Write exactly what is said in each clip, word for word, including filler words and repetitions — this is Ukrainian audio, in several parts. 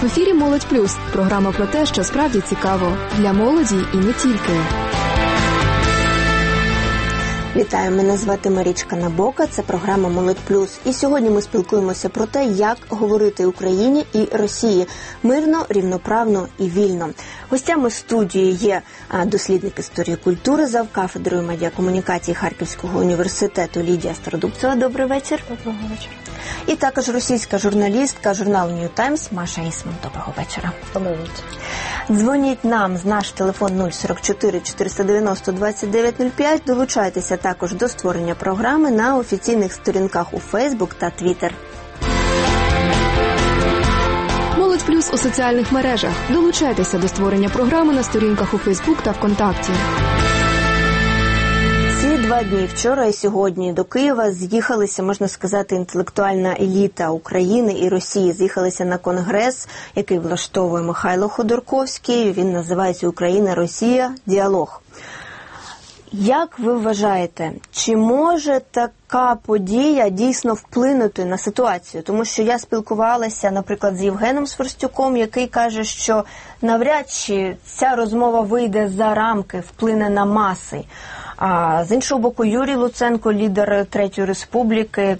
В ефірі «Молодь плюс» – програма про те, що справді цікаво. Для молоді і не тільки. Вітаю, мене звати Марічка Набока, це програма «Молодь плюс». І сьогодні ми спілкуємося про те, як говорити Україні і Росії мирно, рівноправно і вільно. Гостями студії є дослідник історії культури завкафедрою медіакомунікації Харківського університету Лідія Стародубцева. Добрий вечір. Доброго вечора. І також російська журналістка журналу New Times Маша Ісман. Доброго вечора. Доброго вечора. Дзвоніть нам з наш телефон нуль сорок чотири чотириста дев'яносто двадцять дев'ять нуль п'ять. Долучайтеся також до створення програми на офіційних сторінках у Фейсбук та Твіттер. «Молодь плюс» у соціальних мережах. Долучайтеся до створення програми на сторінках у Фейсбук та ВКонтакті. Ці два дні, вчора і сьогодні, до Києва з'їхалися, можна сказати, інтелектуальна еліта України і Росії. З'їхалися на конгрес, який влаштовує Михайло Ходорковський. Він називається «Україна-Росія. Діалог». Як ви вважаєте, чи може така подія дійсно вплинути на ситуацію? Тому що я спілкувалася, наприклад, з Євгеном Сверстюком, який каже, що навряд чи ця розмова вийде за рамки, вплине на маси. А з іншого боку, Юрій Луценко, лідер Третьої Республіки,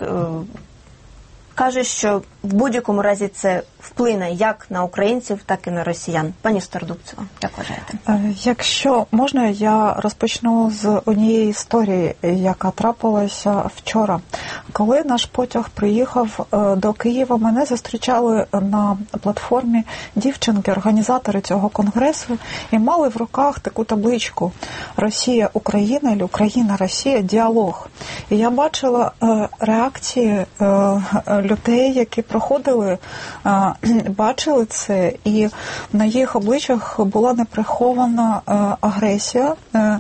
каже, що в будь-якому разі це вплине як на українців, так і на росіян. Пані Стародубцева, як вважаєте? Якщо можна, я розпочну з однієї історії, яка трапилася вчора. Коли наш потяг приїхав до Києва, мене зустрічали на платформі дівчинки, організатори цього конгресу, і мали в руках таку табличку «Росія-Україна» або «Україна-Росія. Діалог». І я бачила реакції людей, які проходили, бачили це, і на їх обличчях була неприхована агресія,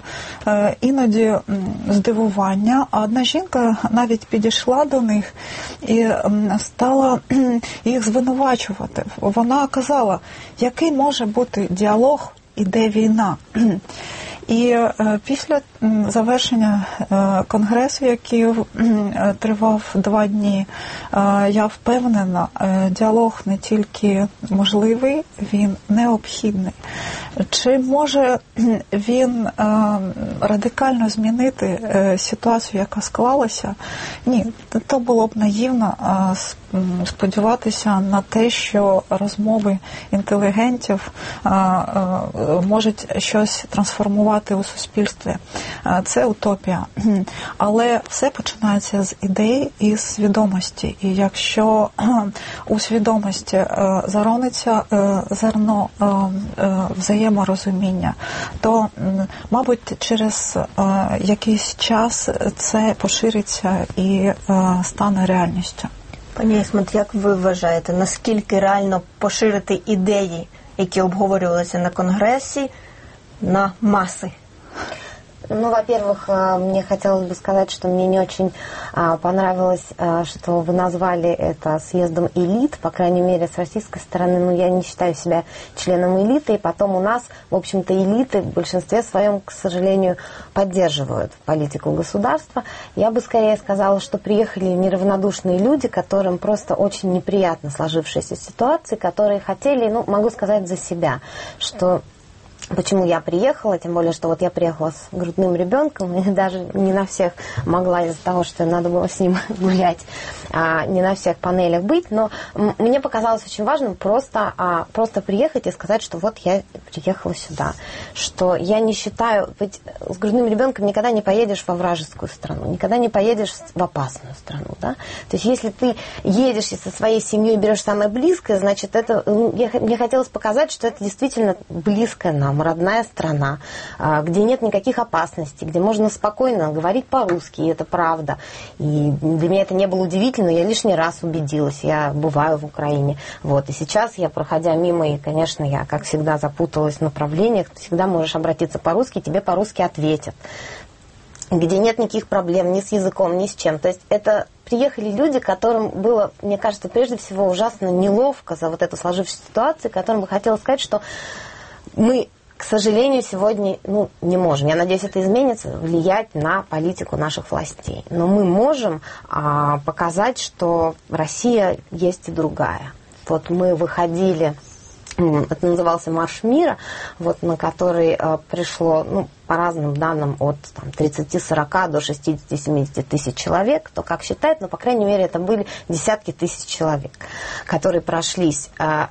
іноді здивування. А одна жінка навіть підійшла до них і стала їх звинувачувати. Вона казала, який може бути діалог, іде війна. І е, після завершення е, конгресу, який е, тривав два дні, е, я впевнена, е, діалог не тільки можливий, він необхідний. Чи може він е, радикально змінити е, ситуацію, яка склалася? Ні, то було б наївно е, сподіватися на те, що розмови інтелігентів е, е, можуть щось трансформувати у суспільстві. Це утопія. Але все починається з ідей і з свідомості. І якщо у свідомості зарониться зерно взаєморозуміння, то, мабуть, через якийсь час це пошириться і стане реальністю. Пані Ісмат, як ви вважаєте, наскільки реально поширити ідеї, які обговорювалися на конгресі, на массы? Ну, во-первых, мне хотелось бы сказать, что мне не очень понравилось, что вы назвали это съездом элит, по крайней мере, с российской стороны. Но я не считаю себя членом элиты, и потом у нас, в общем-то, элиты в большинстве своем, к сожалению, поддерживают политику государства. Я бы скорее сказала, что приехали неравнодушные люди, которым просто очень неприятно сложившаяся ситуация, которые хотели, ну, могу сказать за себя, что... Почему я приехала, тем более, что вот я приехала с грудным ребенком, и даже не на всех могла из-за того, что надо было с ним гулять, а, не на всех панелях быть, но мне показалось очень важным просто, а, просто приехать и сказать, что вот я приехала сюда, что я не считаю, ведь с грудным ребенком никогда не поедешь во вражескую страну, никогда не поедешь в опасную страну, да, то есть если ты едешь и со своей семьей берешь самое близкое, значит, это, я, мне хотелось показать, что это действительно близкое нам, родная страна, где нет никаких опасностей, где можно спокойно говорить по-русски, и это правда. И для меня это не было удивительно, я лишний раз убедилась, я бываю в Украине. Вот. И сейчас я, проходя мимо, и, конечно, я, как всегда, запуталась в направлениях, ты всегда можешь обратиться по-русски, тебе по-русски ответят. Где нет никаких проблем ни с языком, ни с чем. То есть это приехали люди, которым было, мне кажется, прежде всего ужасно неловко за вот эту сложившуюся ситуацию, которым бы хотелось сказать, что мы, к сожалению, сегодня ну, не можем, я надеюсь, это изменится, влиять на политику наших властей. Но мы можем а, показать, что Россия есть и другая. Вот мы выходили это назывался «Марш мира», вот, на который э, пришло, ну, по разным данным, от там, тридцати-сорока до шестидесяти-семидесяти тысяч человек, кто как считает, но, по крайней мере, это были десятки тысяч человек, которые прошлись. Э,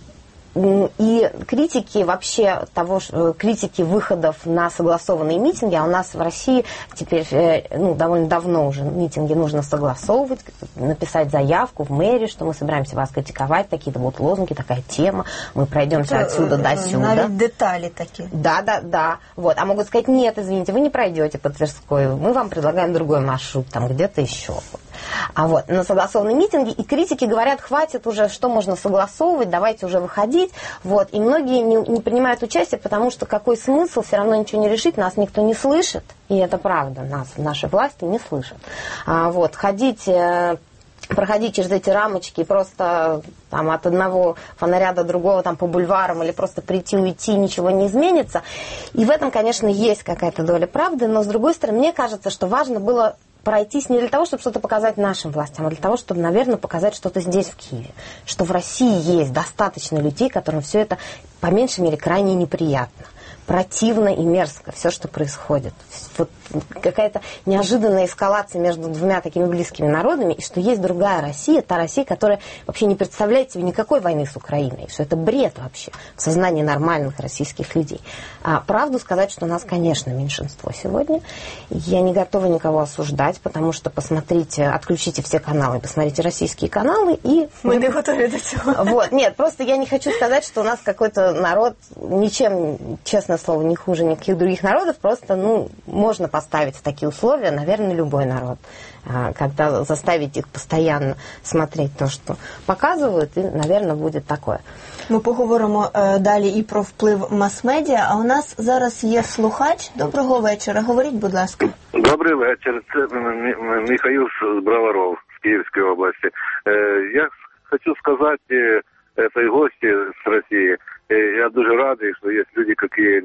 И критики вообще того, критики выходов на согласованные митинги, а у нас в России теперь ну, довольно давно уже митинги нужно согласовывать, написать заявку в мэрию, что мы собираемся вас критиковать, такие-то вот лозунги, такая тема, мы пройдемся это, отсюда до сюда. Навіть детали такие. Да, да, да. Вот. А могут сказать, нет, извините, вы не пройдете по Тверской, мы вам предлагаем другой маршрут, там где-то еще. А вот на согласованные митинги, и критики говорят, хватит уже, что можно согласовывать, давайте уже выходить. Вот. И многие не, не принимают участие, потому что какой смысл, все равно ничего не решить, нас никто не слышит, и это правда, нас, наши власти не слышат. А, вот. Ходить... проходить через эти рамочки, просто там, от одного фонаря до другого там, по бульварам, или просто прийти, уйти, ничего не изменится. И в этом, конечно, есть какая-то доля правды, но, с другой стороны, мне кажется, что важно было пройтись не для того, чтобы что-то показать нашим властям, а для того, чтобы, наверное, показать что-то здесь, в Киеве. Что в России есть достаточно людей, которым все это, по меньшей мере, крайне неприятно. Противно и мерзко все, что происходит. Вот какая-то неожиданная эскалация между двумя такими близкими народами, и что есть другая Россия, та Россия, которая вообще не представляет себе никакой войны с Украиной, что это бред вообще в сознании нормальных российских людей. А правду сказать, что у нас, конечно, меньшинство сегодня. Я не готова никого осуждать, потому что посмотрите, отключите все каналы, посмотрите российские каналы, и... Мы не готовы до этого. Вот, нет, просто я не хочу сказать, что у нас какой-то народ ничем, честно слово, не хуже никаких других народов, просто, ну, можно поставить в такие условия, наверное, любой народ, когда заставить их постоянно смотреть то, что показывают, и, наверное, будет такое. Ми поговоримо е, далі і про вплив мас-медіа, а у нас зараз є слухач. Доброго вечора. Говоріть, будь ласка. Добрий вечір. Це Михаил з Броваров, з Київської області. Е, я хочу сказати этой гости с России, я дуже радий, что есть люди, какие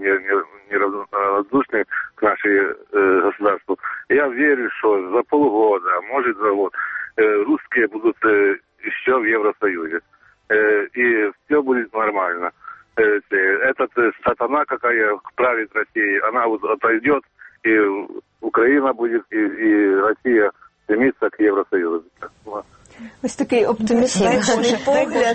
неравнодушны к нашей э, государству. Я верю, что за полгода, может за год, э, русские будут э, еще в Евросоюзе. Э, и все будет нормально. Э, этот э, сатана, какая правит Россией, она вот отойдет, и Украина будет, и, и Россия стремится к Евросоюзу. Ось такий оптимістичний погляд.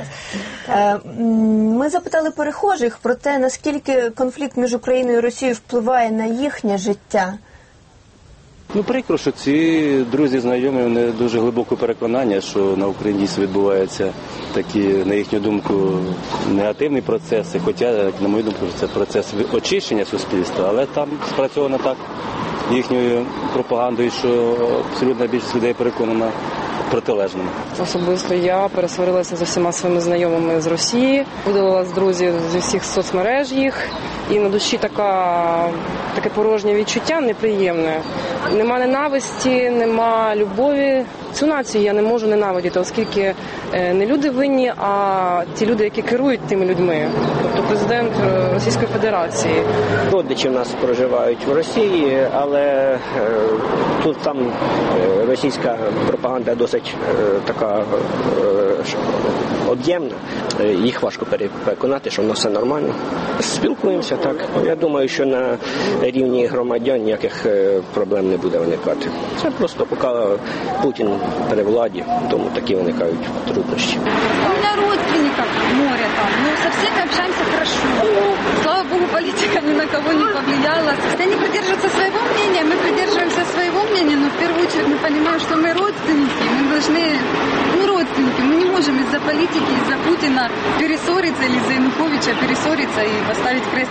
Ми запитали перехожих про те, наскільки конфлікт між Україною і Росією впливає на їхнє життя. Ну, прикро, що ці друзі, знайомі, вони дуже глибоке переконання, що на Україні відбуваються такі, на їхню думку, негативні процеси, хоча, на мою думку, це процес очищення суспільства, але там спрацьовано так їхньою пропагандою, що абсолютна більшість людей переконана протилежному. Особисто я пересварилася з усіма своїми знайомими з Росії, видалила з друзів зі всіх соцмереж їх, і на душі така, таке порожнє відчуття неприємне. Нема ненависті, нема любові. Цю націю я не можу ненавидіти, оскільки не люди винні, а ті люди, які керують тими людьми. Тобто президент Російської Федерації. Родичі в нас проживають в Росії, але е, тут там е, російська пропаганда досить е, така е, об'ємна. Е, їх важко переконати, що воно все нормально. Спілкуємося так. Я думаю, що на рівні громадян ніяких е, проблем не буде виникати. Це просто поки Путін при владі, тому такі виникають труднощі. У меня родственников море там, но со всеми общаемся хорошо. Слава богу, политика ни на кого не повлияла. Если они придерживаются своего мнения, мы придерживаемся своего мнения, но в первую очередь мы понимаем, что мы родственники, мы должны, ну, родственники, мы не можем из-за политики, из-за Путина перессориться или из-за Януковича перессориться и поставить крест.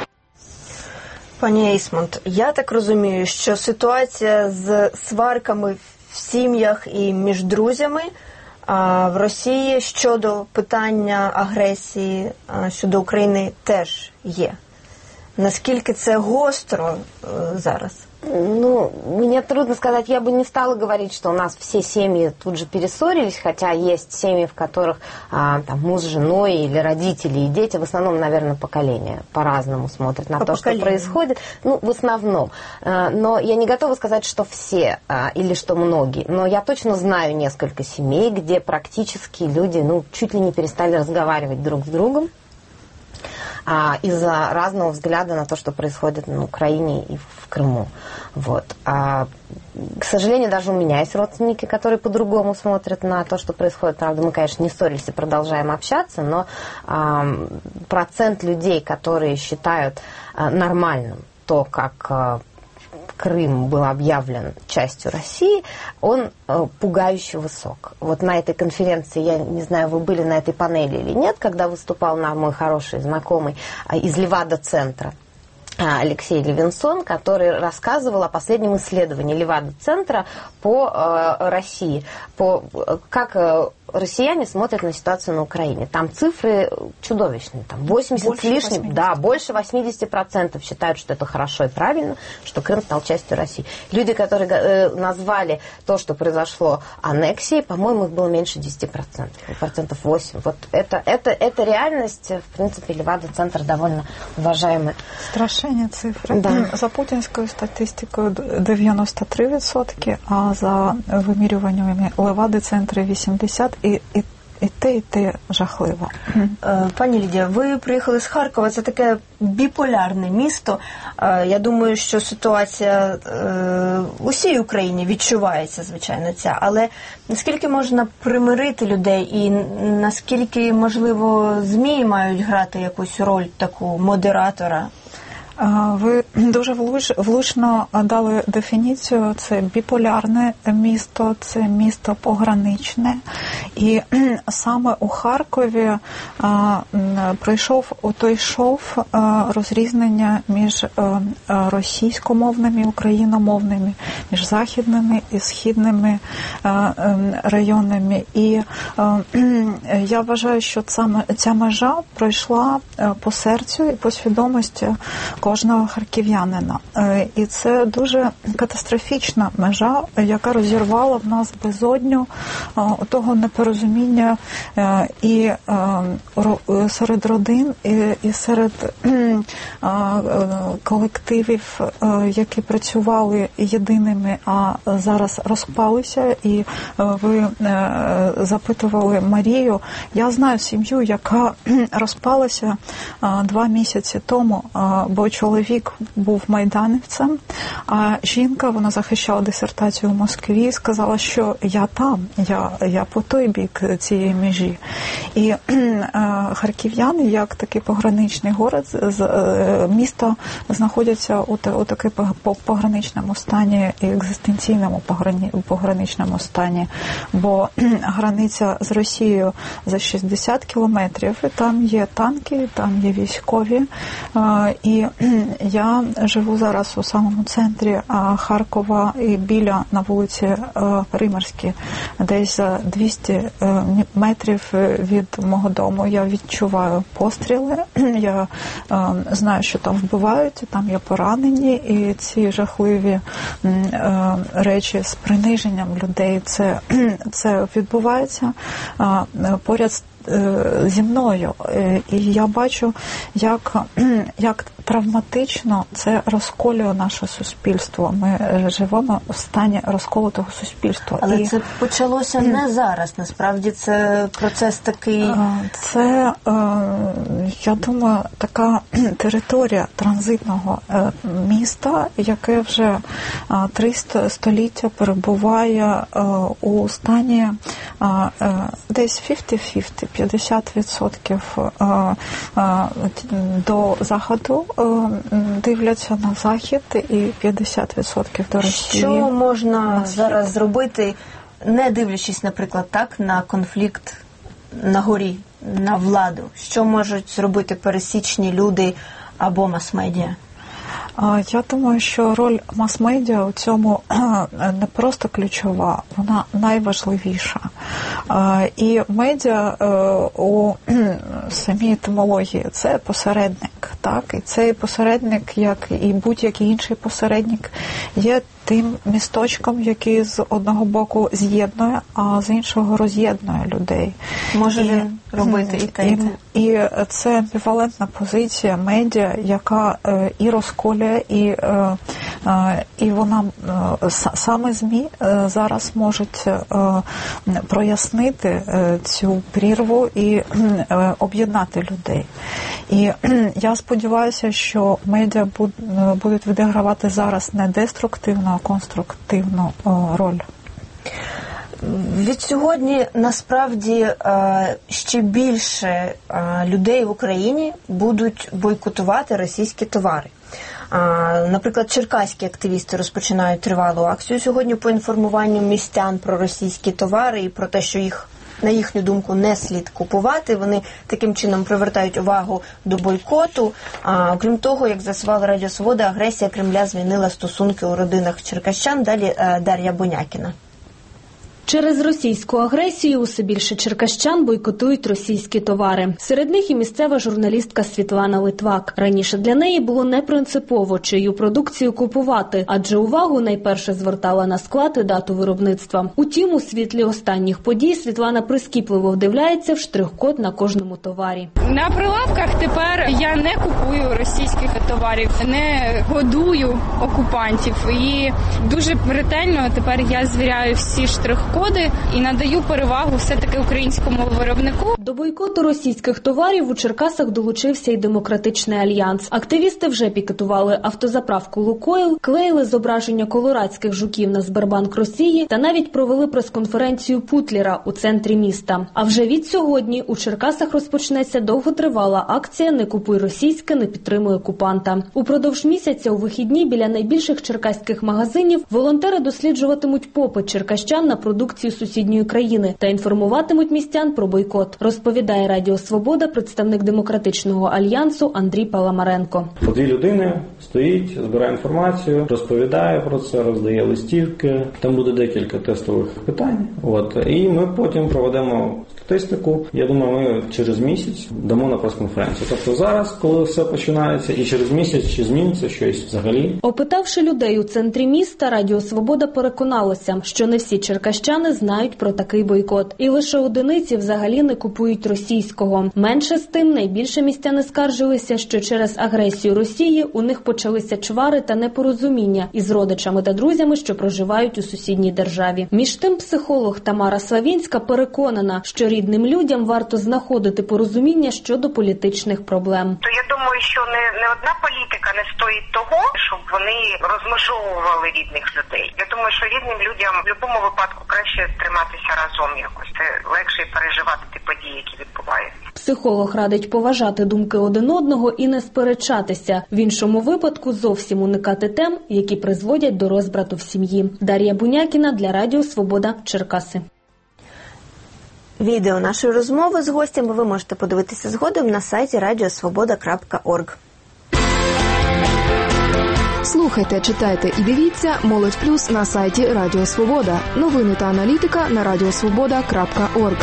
Пані Ейсмонт, я так розумію, що ситуація з сварками в сім'ях і між друзями а в Росії щодо питання агресії щодо України теж є. Наскільки це гостро зараз? Ну, мне трудно сказать, я бы не стала говорить, что у нас все семьи тут же перессорились, хотя есть семьи, в которых а, там, муж с женой или родители и дети, в основном, наверное, поколение по-разному смотрят на По то, поколению. что происходит, ну, в основном. А, но я не готова сказать, что все а, или что многие, но я точно знаю несколько семей, где практически люди, ну, чуть ли не перестали разговаривать друг с другом. а, из-за разного взгляда на то, что происходит на Украине и в Крыму. Вот. А, к сожалению, даже у меня есть родственники, которые по-другому смотрят на то, что происходит. Правда, мы, конечно, не ссорились и продолжаем общаться, но а, процент людей, которые считают а, нормальным то, как а, Крым был объявлен частью России, он э, пугающе высок. Вот на этой конференции, я не знаю, вы были на этой панели или нет, когда выступал нам мой хороший знакомый э, из Левада-центра Алексей Левинсон, который рассказывал о последнем исследовании Левада-центра по э, России, по как э, россияне смотрят на ситуацию на Украине. Там цифры чудовищные, там восемьдесят с лишним, да, больше восемьдесят процентов считают, что это хорошо и правильно, что Крым стал частью России. Люди, которые э, назвали то, что произошло аннексией, по-моему, их было меньше десяти процентов, процентов восемь. Вот это, это, это реальность, в принципе, Левада-центр довольно уважаемый. Страшні цифри. Да. За путінською статистикою дев'яносто три відсотки, а за вимірюваннями Левади-центру вісімдесят і, і, і те, і те жахливо. Пані Лідія, ви приїхали з Харкова, це таке біполярне місто. Я думаю, що ситуація в усій Україні відчувається, звичайно, ця. Але наскільки можна примирити людей і наскільки, можливо, ЗМІ мають грати якусь роль таку модератора? Ви дуже влучно дали дефініцію. Це біполярне місто, це місто пограничне. І саме у Харкові прийшов у той шов розрізнення між російськомовними і україномовними, між західними і східними районами. І я вважаю, що ця межа пройшла по серцю і по свідомості кожного харків'янина. І це дуже катастрофічна межа, яка розірвала в нас безодню того непорозуміння і серед родин, і серед колективів, які працювали єдиними, а зараз розпалися. І ви запитували Марію. Я знаю сім'ю, яка розпалася два місяці тому, бо чоловік був майданівцем, а жінка, вона захищала дисертацію в Москві, і сказала, що я там, я, я по той бік цієї межі. І е, харків'яни, як такий пограничний город, з, е, місто знаходяться у, у такому пограничному стані і екзистенційному пограні, пограничному стані, бо границя з Росією за шістдесят кілометрів, і там є танки, там є військові, е, і я живу зараз у самому центрі Харкова і біля на вулиці Римарській, десь за двісті метрів від мого дому. Я відчуваю постріли, я знаю, що там вбивають, там є поранені, і ці жахливі речі з приниженням людей, це, це відбувається поряд з зі мною. І я бачу, як, як травматично це розколює наше суспільство. Ми живемо в стані розколотого суспільства. Але і... це почалося не зараз. Насправді це процес такий... Це, я думаю, така територія транзитного міста, яке вже три століття перебуває у стані десь п'ятдесят-п'ятдесят, п'ятдесят відсотків до Заходу дивляться на Захід і п'ятдесят відсотків до Росії. Що можна зараз зробити, не дивлячись, наприклад, так, на конфлікт на горі, на владу? Що можуть зробити пересічні люди або мас-медіа? Я думаю, що роль мас-медіа у цьому не просто ключова, вона найважливіша. І медіа у самій етимології – це посередник, так? І цей посередник, як і будь-який інший посередник, є тим місточком, який з одного боку з'єднує, а з іншого роз'єднує людей. Може він робити і те, і те. І це амбівалентна позиція медіа, яка і розколює, і І вона, саме ЗМІ зараз можуть прояснити цю прірву і об'єднати людей. І я сподіваюся, що медіа будуть відігравати зараз не деструктивну, а конструктивну роль. Від сьогодні, насправді, ще більше людей в Україні будуть бойкотувати російські товари. Наприклад, черкаські активісти розпочинають тривалу акцію сьогодні по інформуванню містян про російські товари і про те, що їх, на їхню думку, не слід купувати. Вони таким чином привертають увагу до бойкоту. А, окрім того, як з'ясувала Радіо Свобода, агресія Кремля змінила стосунки у родинах черкащан. Далі Дар'я Бунякіна. Через російську агресію усе більше черкащан бойкотують російські товари. Серед них і місцева журналістка Світлана Литвак. Раніше для неї було непринципово, чию продукцію купувати, адже увагу найперше звертала на склад і дату виробництва. Утім, у світлі останніх подій Світлана прискіпливо вдивляється в штрих-код на кожному товарі. На прилавках тепер я не купую російських товарів, не годую окупантів. І дуже ретельно тепер я звіряю всі штрих-коди коди і надаю перевагу все-таки українському виробнику. До бойкоту російських товарів у Черкасах долучився і Демократичний альянс. Активісти вже пікетували автозаправку «Лукойл», клеїли зображення колорадських жуків на Сбербанк Росії та навіть провели прес-конференцію Путлера у центрі міста. А вже від сьогодні у Черкасах розпочнеться довготривала акція «Не купуй російське, не підтримуй окупанта». Упродовж місяця у вихідні біля найбільших черкаських магазинів волонтери досліджуватимуть попит черкащан на продукцію сусідньої країни та інформуватимуть містян про бойкот, розповідає Радіо Свобода представник Демократичного альянсу Андрій Паламаренко. По дві людини стоїть, збирає інформацію, розповідає про це, роздає листівки. Там буде декілька тестових питань. От. І ми потім проведемо статистику. Я думаю, ми через місяць дамо на прес-конференцію. Тобто зараз, коли все починається, і через місяць чи зміниться щось взагалі. Опитавши людей у центрі міста, Радіо Свобода переконалося, що не всі черкащани знають про такий бойкот. І лише одиниці взагалі не купують російського. Менше з тим, найбільше містяни скаржилися, що через агресію Росії у них почалися чвари та непорозуміння із родичами та друзями, що проживають у сусідній державі. Між тим, психолог Тамара Славінська переконана, що рідним людям варто знаходити порозуміння щодо політичних проблем. То я думаю, що не, не одна політика не стоїть того, щоб вони розмежовували рідних людей. Я думаю, що рідним людям в будь-якому випадку краще триматися разом якось. Це легше переживати ті події, які відбуваються. Психолог радить поважати думки один одного і не сперечатися. В іншому випадку зовсім уникати тем, які призводять до розбрату в сім'ї. Дар'я Бунякіна для Радіо Свобода, Черкаси. Відео нашої розмови з гостями ви можете подивитися згодом на сайті радіосвобода крапка орг. Слухайте, читайте і дивіться «Молодь Плюс» на сайті Радіо Свобода. Новини та аналітика на радіосвобода крапка орг.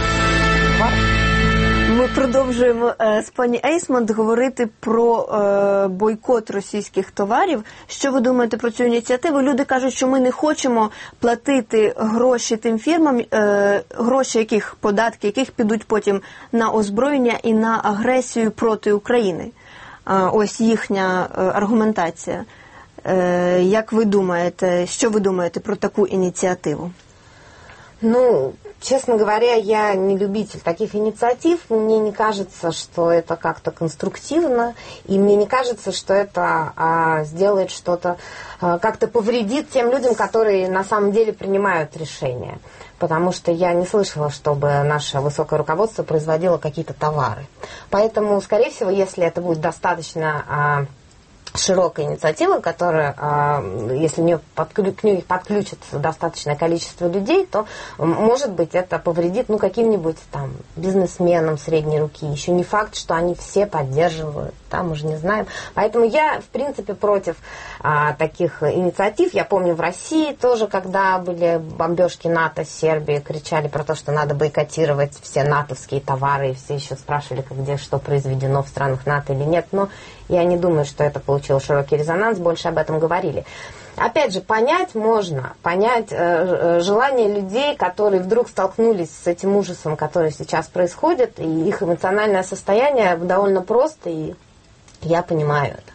Ми продовжуємо е, з пані Ейсмонт говорити про е, бойкот російських товарів. Що ви думаєте про цю ініціативу? Люди кажуть, що ми не хочемо платити гроші тим фірмам, е, гроші яких, податки яких підуть потім на озброєння і на агресію проти України. Е, ось їхня е, аргументація. Е, як ви думаєте, що ви думаєте про таку ініціативу? Ну, честно говоря, я не любитель таких инициатив. Мне не кажется, что это как-то конструктивно, и мне не кажется, что это а, сделает что-то, а, как-то повредит тем людям, которые на самом деле принимают решения. Потому что я не слышала, чтобы наше высокое руководство производило какие-то товары. Поэтому, скорее всего, если это будет достаточно... А, широкая инициатива, которая, если к ней подключится достаточное количество людей, то, может быть, это повредит ну, каким-нибудь там бизнесменам средней руки. Еще не факт, что они все поддерживают, да, мы же не знаем. Поэтому я, в принципе, против а, таких инициатив. Я помню, в России тоже, когда были бомбежки НАТО, Сербии, кричали про то, что надо бойкотировать все натовские товары, и все еще спрашивали, где что произведено в странах НАТО или нет. Но я не думаю, что это получило широкий резонанс, больше об этом говорили. Опять же, понять можно, понять э, желание людей, которые вдруг столкнулись с этим ужасом, который сейчас происходит, и их эмоциональное состояние довольно просто, и я понимаю это.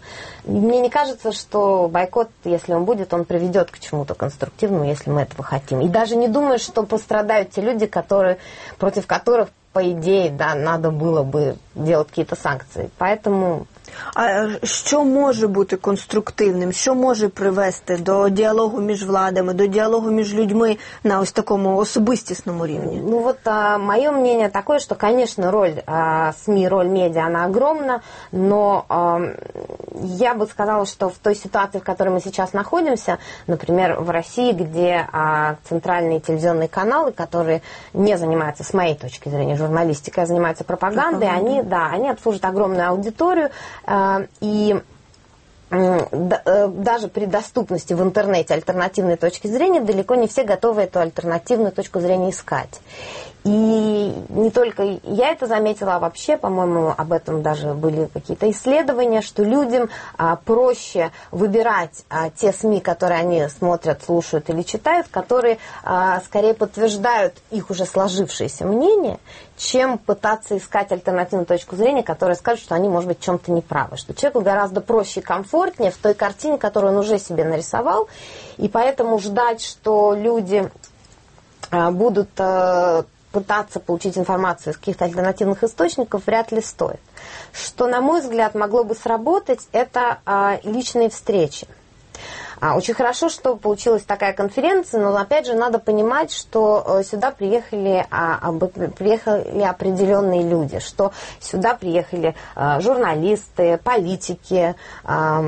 мне не кажется, что бойкот, если он будет, он приведет к чему-то конструктивному, если мы этого хотим. И даже не думаю, что пострадают те люди, которые, против которых, по идее, да, надо было бы делать какие-то санкції. Поэтому... А що може бути конструктивним? Що може привести до діалогу між владами, до діалогу між людьми на ось такому особистісному рівні? Ну вот а, мое мнение такое, что, конечно, роль а, СМИ, роль медиа, она огромна, но а, я бы сказала, что в той ситуации, в которой мы сейчас находимся, например, в России, где а, центральные телевизионные каналы, которые не занимаются, с моей точки зрения, журналистикой, а занимаются пропагандой, Пропаганда. они, да, они обслуживают огромную аудиторию, и даже при доступности в интернете альтернативной точки зрения далеко не все готовы эту альтернативную точку зрения искать. И не только я это заметила, а вообще, по-моему, об этом даже были какие-то исследования, что людям а, проще выбирать а, те СМИ, которые они смотрят, слушают или читают, которые а, скорее подтверждают их уже сложившееся мнение, чем пытаться искать альтернативную точку зрения, которая скажет, что они, может быть, в чем-то неправы. Что человеку гораздо проще и комфортнее в той картине, которую он уже себе нарисовал, и поэтому ждать, что люди а, будут... А, пытаться получить информацию из каких-то альтернативных источников вряд ли стоит. Что, на мой взгляд, могло бы сработать, это а, личные встречи. А, очень хорошо, что получилась такая конференция, но, опять же, надо понимать, что сюда приехали, а, приехали определенные люди, что сюда приехали а, журналисты, политики, а,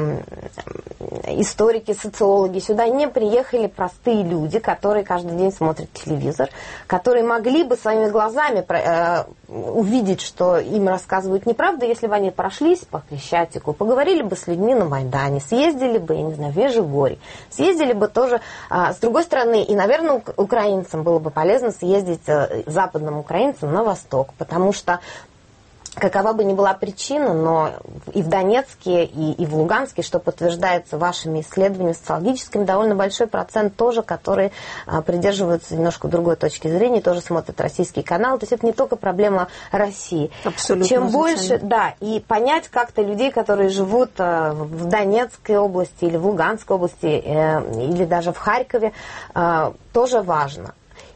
историки, социологи. Сюда не приехали простые люди, которые каждый день смотрят телевизор, которые могли бы своими глазами а, увидеть, что им рассказывают неправду, если бы они прошлись по Крещатику, поговорили бы с людьми на Майдане, съездили бы, я не знаю, в Межигорье, съездили бы тоже, а, с другой стороны, и, наверное, украинцам было бы полезно съездить, а, западным украинцам на восток, потому что какова бы ни была причина, но и в Донецке, и, и в Луганске, что подтверждается вашими исследованиями социологическими, довольно большой процент тоже, которые а, придерживаются немножко другой точки зрения, тоже смотрят российские каналы. То есть это не только проблема России. Абсолютно. Чем больше, да, и понять как-то людей, которые живут а, в Донецкой области или в Луганской области, э, или даже в Харькове, э, тоже важно.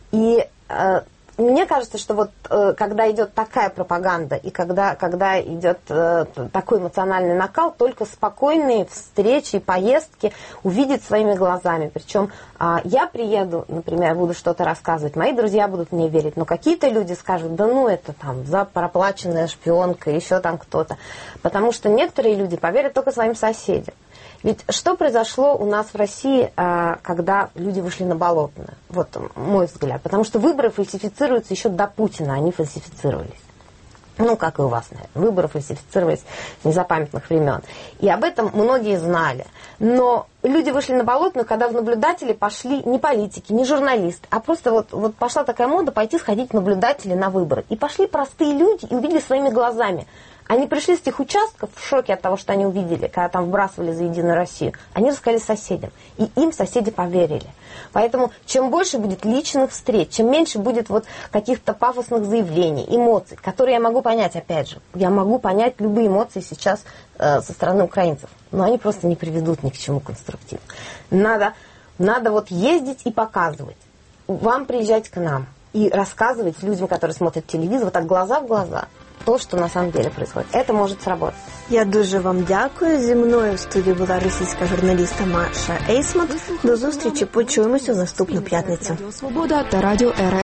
И э, мне кажется, что вот э, когда идет такая пропаганда и когда, когда идет э, такой эмоциональный накал, только спокойные встречи и поездки увидеть своими глазами. Причем э, я приеду, например, буду что-то рассказывать, мои друзья будут мне верить, но какие-то люди скажут, да ну это там за проплаченная шпионка, еще там кто-то. Потому что некоторые люди поверят только своим соседям. Ведь что произошло у нас в России, когда люди вышли на Болотное? Вот мой взгляд. Потому что выборы фальсифицируются еще до Путина, они фальсифицировались. Ну, как и у вас, наверное. Выборы фальсифицировались с незапамятных времен. И об этом многие знали. Но люди вышли на Болотную, когда в наблюдатели пошли не политики, не журналисты, а просто вот, вот пошла такая мода пойти сходить в наблюдатели на выборы. И пошли простые люди и увидели своими глазами. Они пришли с тех участков в шоке от того, что они увидели, когда там вбрасывали за Единую Россию. Они рассказали соседям, и им соседи поверили. Поэтому чем больше будет личных встреч, чем меньше будет вот каких-то пафосных заявлений, эмоций, которые я могу понять, опять же. Я могу понять любые эмоции сейчас э, со стороны украинцев, но они просто не приведут ни к чему конструктивному. Надо, надо вот ездить и показывать. Вам приезжать к нам и рассказывать людям, которые смотрят телевизор, вот так глаза в глаза, то, що на самом деле происходит. Это может сработать. Я дуже вам дякую. Зі мною в студії була російська журналістка Маша Ейсман. До зустрічі. Почуємося в наступну п'ятницю. Радіо Свобода та Радіо Ера.